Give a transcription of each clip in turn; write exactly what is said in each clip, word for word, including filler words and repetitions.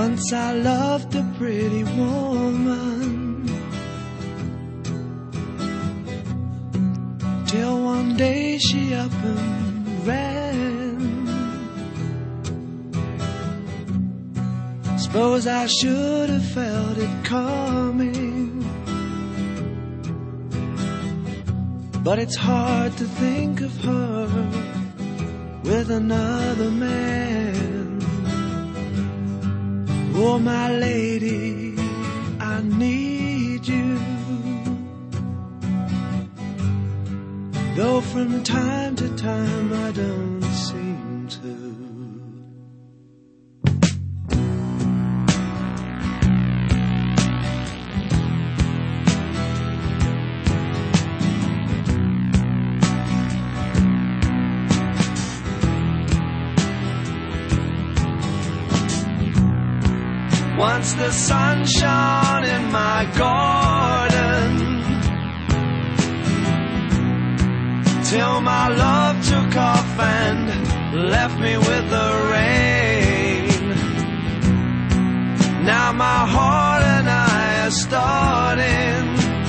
Once I loved a pretty woman, till one day she up and ran. Suppose I should have felt it coming, but it's hard to think of her with another man. Oh, my lady, I need you, though from time to time I don't seem to. Once the sun shone in my garden, till my love took off and left me with the rain. Now my heart and I are starting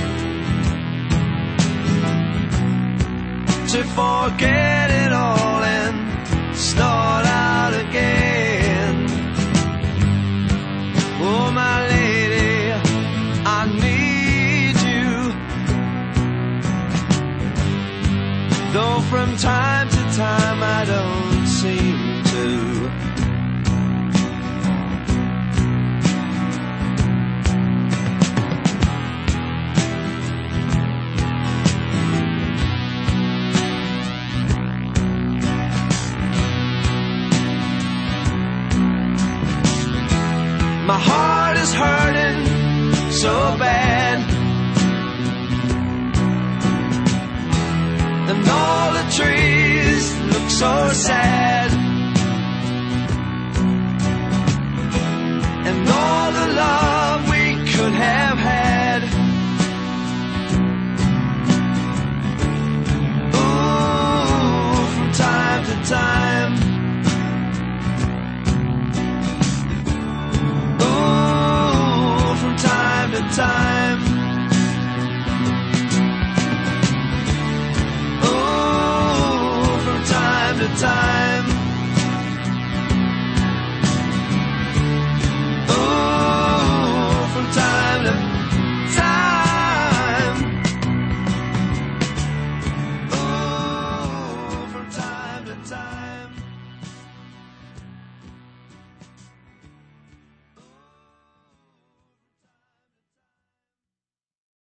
to forget it all and start out again. Oh, my lady, I need you, though from time to time I don't seem to. My heart is hurting so bad, and all the trees look so sad, and all the love we could have had. Ooh, from time to time, time to time.